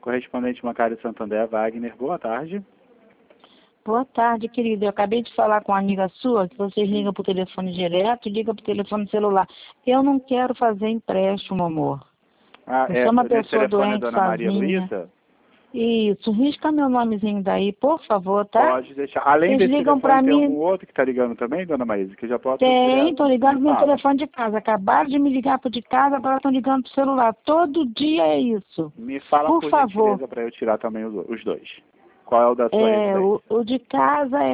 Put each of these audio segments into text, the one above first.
correspondente bancário Santander, Wagner. Boa tarde. Boa tarde, querida. Eu acabei de falar com uma amiga sua que vocês ligam para o telefone direto e ligam para o telefone celular. Eu não quero fazer empréstimo, amor. Eu sou uma pessoa doente, Dona Maria sozinha. Luísa? Isso, risca meu nomezinho daí, por favor, tá? Pode deixar. Além Vocês desse ligam telefone, pra tem mim. algum outro que está ligando também, Dona Maísa? Que eu já posso... Tem, tô ligando pro meu Fala. telefone de casa. Acabaram de me ligar pro de casa, agora estão ligando pro celular. Todo dia é isso. Me fala por favor. gentileza para eu tirar também os dois. Qual é o da sua residência? O de casa é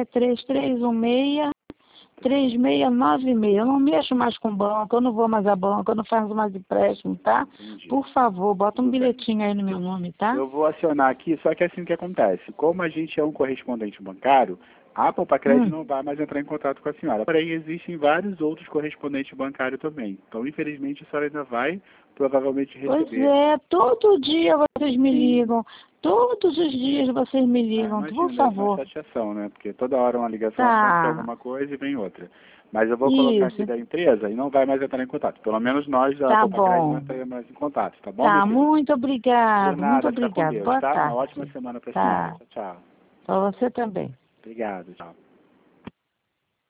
3316-3696. Eu não mexo mais com banco, eu não vou mais a banco, eu não faço mais empréstimo, tá? Entendi. Por favor, bota um bilhetinho aí no meu nome, tá? Eu vou acionar aqui, só que é assim que acontece. Como a gente é um correspondente bancário, a Poupa-Crédito não vai mais entrar em contato com a senhora. Porém, existem vários outros correspondentes bancários também. Então, infelizmente, a senhora ainda vai provavelmente receber. Pois é, todo dia vocês me ligam. Todos os dias vocês me ligam, por favor. Uma chateação, né? Porque toda hora uma ligação Tá. acontece alguma coisa e vem outra. Mas eu vou colocar aqui da empresa e não vai mais entrar em contato. Pelo menos nós da Poupa-Crédito não entraremos mais em contato, tá bom? Tá, muito obrigado, De nada, muito fica com obrigado. Deus, Boa tá? tarde. Uma ótima semana para a senhora. Tchau, tchau. Pra você também. Obrigado, tchau.